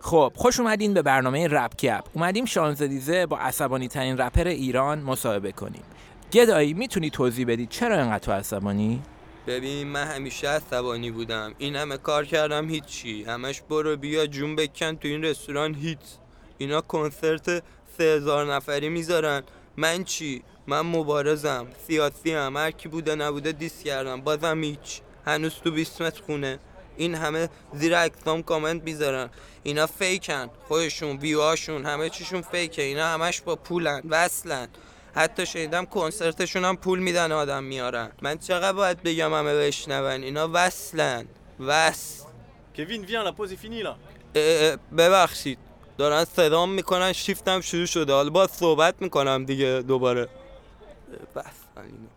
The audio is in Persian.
خب خوش اومدین به برنامه رپ کپ. اومدیم شانزلیزه با عصبانی ترین رپر ایران مصاحبه کنیم. گدایی میتونی توضیح بدی چرا اینقدر تو عصبانی؟ ببین من همیشه عصبانی بودم. این همه کار کردم هیچی، همش برو بیا جون بکن تو این رستوران هیچ. اینا کنسرت 3000 نفری میذارن، من چی؟ من مبارزم، سیاسی هم، هر کی بوده نبوده دیس کردم، بازم هیچ. هنوز تو 20 متر خونه. این همه زیر عکسام کامنت میذارن، اینا فیکن، خودشون ویوهاشون همه چیشون فیکه. اینا همش با پولن، وصلن. حتی شنیدم کنسرتشون هم پول میدن آدم میارن. من چقدر باید بگم همه بشنون؟ اینا وصلن، وصل. Kevin, viens, la pause est finie là. ببخشید دارن صدام میکنن، شیفتم شروع شده، حالا باید صحبت میکنم دیگه دوباره. بس